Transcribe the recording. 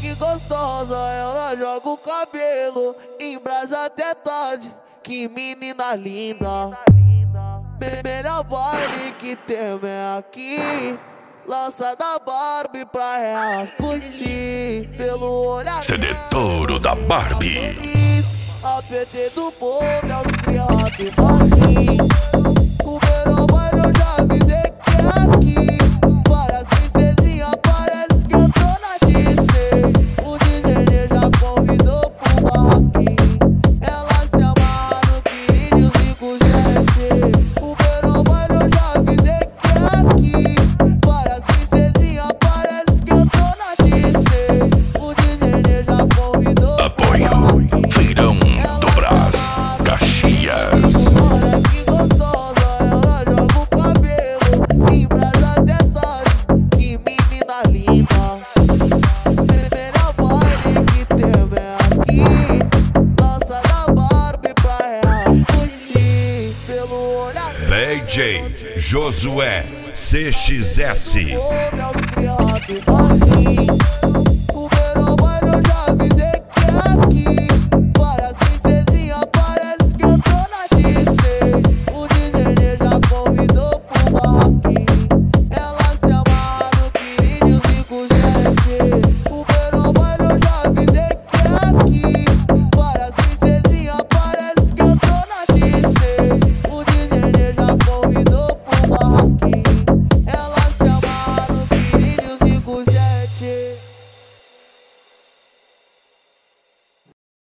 que gostosa, ela joga o cabelo, embrasa até tarde, que menina linda. Melhor baile que tem é aqui, lança da Barbie pra elas curtir. Pelo olhar Sededouro da Barbie. a PT do povo é os criados e barquinhos. O melhor baile eu já avisei que é aqui. Várias princesinhas, parece que eu tô na Disney. O Disney já convidou pro barraquinho. Ela se amarra no que índios ricos gente. O melhor baile eu já avisei que é aqui. Várias princesinhas, parece que eu tô na Disney. O Disney já convidou pro Apoio barraquinho. Feirão do Brás, Caxias. Olha que gostosa, ela joga o cabelo, embrasa até tarde, que menina linda. Melhor baile que tem é aqui, lança da Barbie pra elas curtir. Pelo olhar DJ Josué CXS. o povo é os criados e barquinhos.